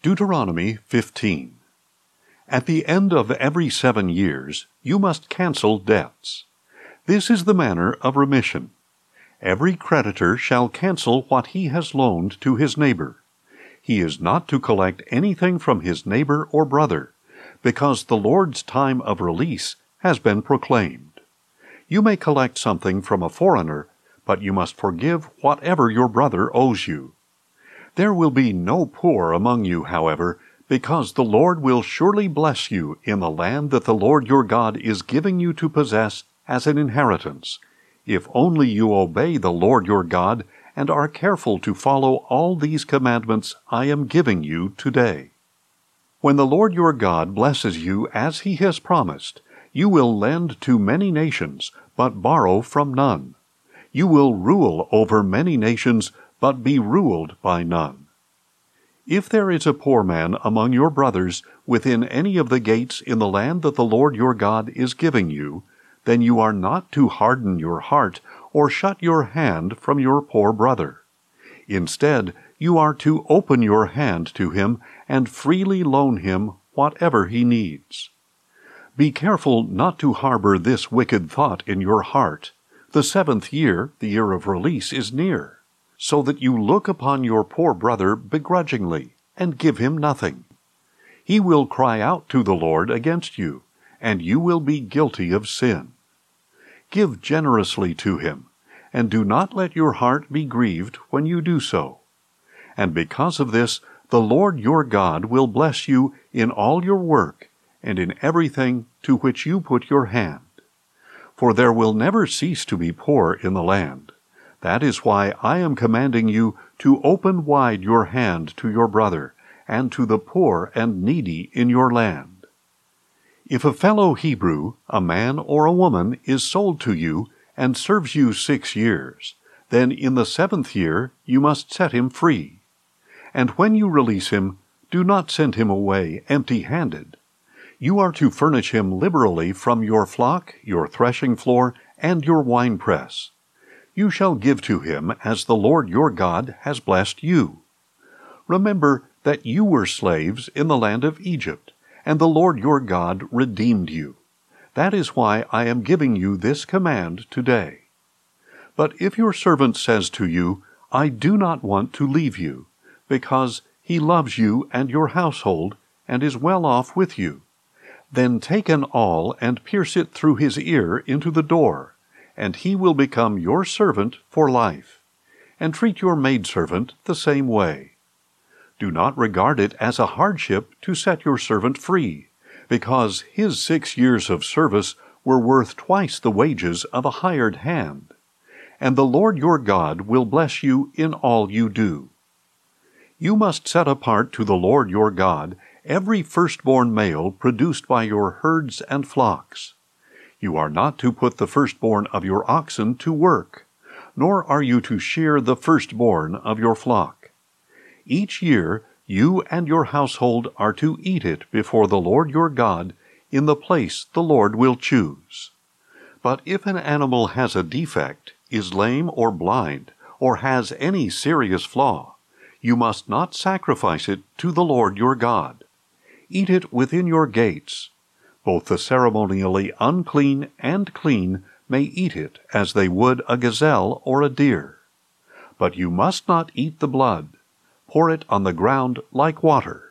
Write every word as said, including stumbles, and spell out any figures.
Deuteronomy fifteen. At the end of every seven years you must cancel debts. This is the manner of remission. Every creditor shall cancel what he has loaned to his neighbor. He is not to collect anything from his neighbor or brother, because the Lord's time of release has been proclaimed. You may collect something from a foreigner, but you must forgive whatever your brother owes you. There will be no poor among you, however, because the Lord will surely bless you in the land that the Lord your God is giving you to possess as an inheritance, if only you obey the Lord your God and are careful to follow all these commandments I am giving you today. When the Lord your God blesses you as he has promised, you will lend to many nations, but borrow from none. You will rule over many nations, but be ruled by none. If there is a poor man among your brothers within any of the gates in the land that the Lord your God is giving you, then you are not to harden your heart or shut your hand from your poor brother. Instead, you are to open your hand to him and freely loan him whatever he needs. Be careful not to harbor this wicked thought in your heart. The seventh year, the year of release, is near, so that you look upon your poor brother begrudgingly and give him nothing. He will cry out to the Lord against you, and you will be guilty of sin. Give generously to him, and do not let your heart be grieved when you do so. And because of this, the Lord your God will bless you in all your work and in everything to which you put your hand. For there will never cease to be poor in the land. That is why I am commanding you to open wide your hand to your brother and to the poor and needy in your land. If a fellow Hebrew, a man or a woman, is sold to you and serves you six years, then in the seventh year you must set him free. And when you release him, do not send him away empty-handed. You are to furnish him liberally from your flock, your threshing floor, and your winepress. You shall give to him as the Lord your God has blessed you. Remember that you were slaves in the land of Egypt, and the Lord your God redeemed you. That is why I am giving you this command today. But if your servant says to you, I do not want to leave you, because he loves you and your household, and is well off with you, then take an awl and pierce it through his ear into the door, and he will become your servant for life. And treat your maidservant the same way. Do not regard it as a hardship to set your servant free, because his six years of service were worth twice the wages of a hired hand. And the Lord your God will bless you in all you do. You must set apart to the Lord your God every firstborn male produced by your herds and flocks. You are not to put the firstborn of your oxen to work, nor are you to shear the firstborn of your flock. Each year you and your household are to eat it before the Lord your God in the place the Lord will choose. But if an animal has a defect, is lame or blind, or has any serious flaw, you must not sacrifice it to the Lord your God. Eat it within your gates. Both the ceremonially unclean and clean may eat it as they would a gazelle or a deer. But you must not eat the blood. Pour it on the ground like water.